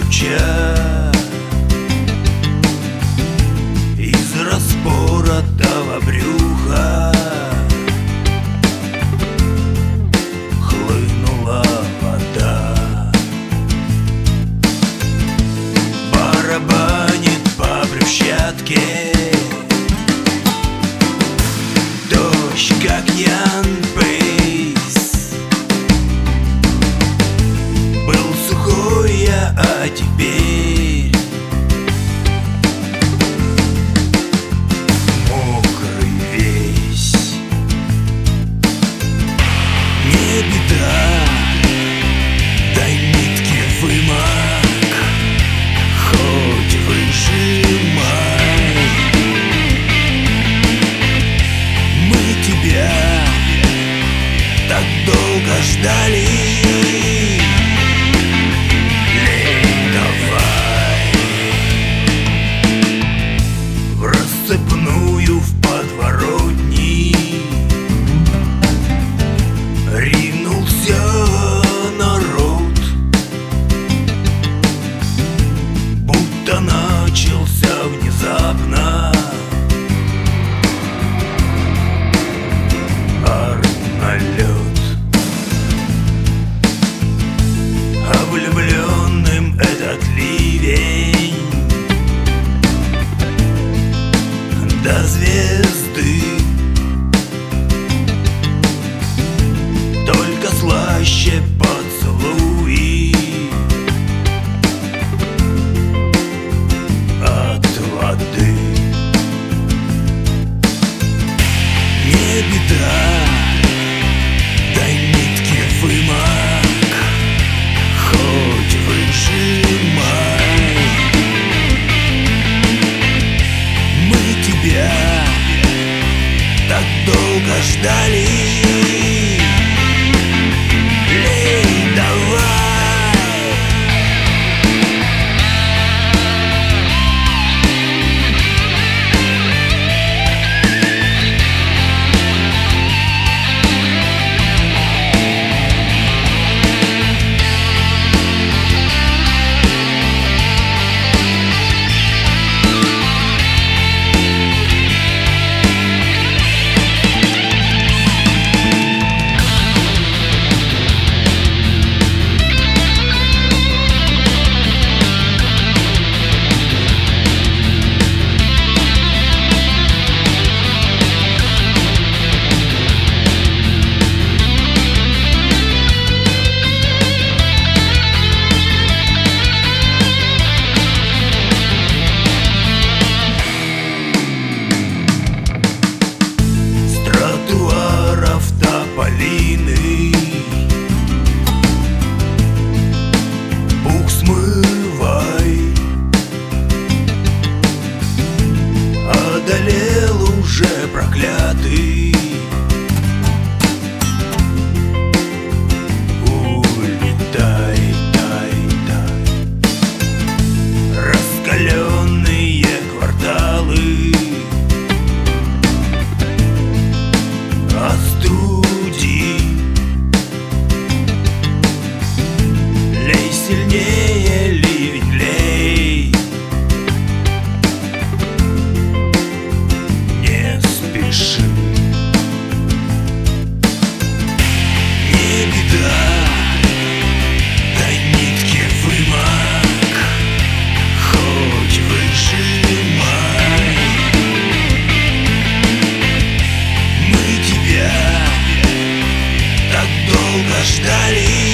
ключа из распоротого брюха хлынула вода, барабанит по брусчатке дождь, как Ян Пейс. Был сухой я, а теперь мокрый весь. Не беда, дай нитки вымок, хоть выжимай. Мы тебя так долго ждали. Цепную в подворотни ринулся народ, будто начался внезапно налет. А влюбленным этот ливень до звезды только слаще поцелуи от воды. Не беда, дай нитки вымок, хоть выжимай. Мы тебя так долго ждали. Лей, давай. Бух смывай, одолел уже проклятый. Улетай, тай, тай, раскаленные кварталы остуди. Лей сильнее, ливень, лей, не спеши. Не беда, дай нитки вымок, хоть выжимай. Мы тебя так долго ждали.